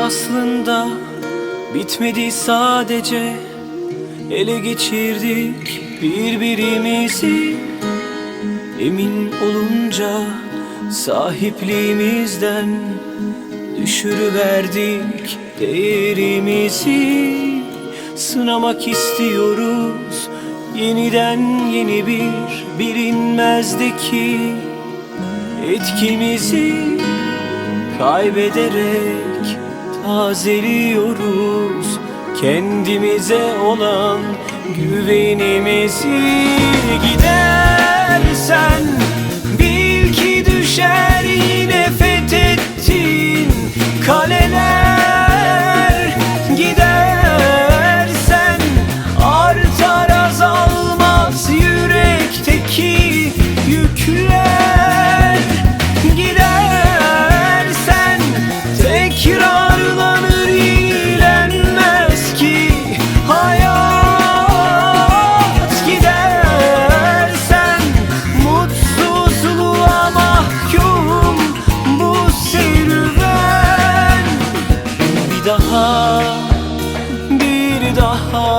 aslında bitmedi, sadece ele geçirdik birbirimizi. Emin olunca sahipliğimizden düşürüverdik değerimizi. Sınamak istiyoruz yeniden yeni bir bilinmezdeki etkimizi. Kaybederek tazeliyoruz kendimize olan güvenimizi. Gidersen bil ki düşer yine fethettin kaleler. Gidersen artar azalmaz yürekteki yükler. Gidersen tekrarlanır, iyilenmez ki hayat. Gidersen mutsuzluğa mahkum bu serüven. Bir daha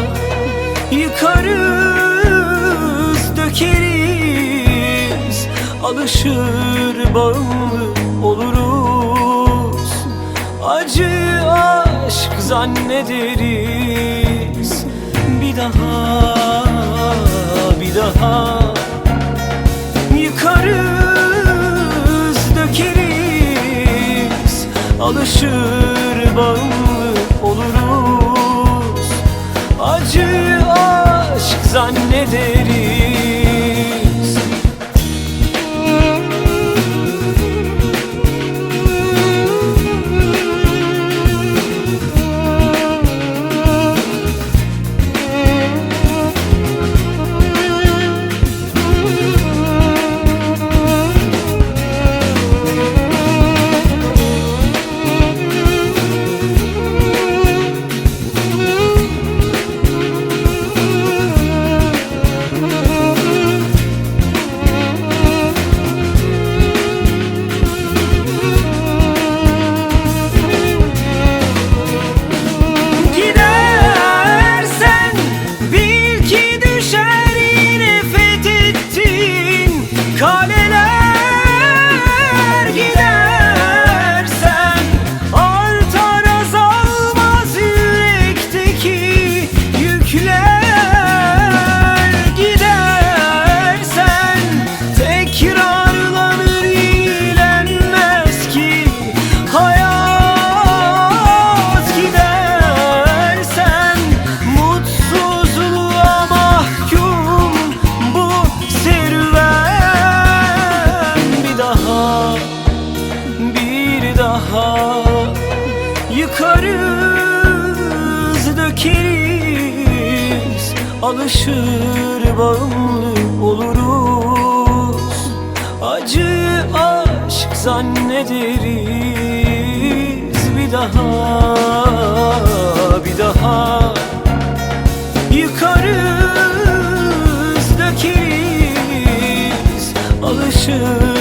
yıkarız, dökeriz, alışır bağımlı oluruz. Acı aşk zannederiz. Bir daha yıkarız, dökeriz, alışır bağımlı oluruz. Acı aşk zannederiz. Kaleler. Gidersen artar azalmaz yürekteki yükler. Gidersen tekrarlanır, iyilenmez ki hayat. Gidersen mutsuzluğa mahkum bu serüven. Bir daha yıkarız, dökeriz, alışır bağımlı oluruz. Acı aşk zannederiz. Bir daha yıkarız, dökeriz, alışır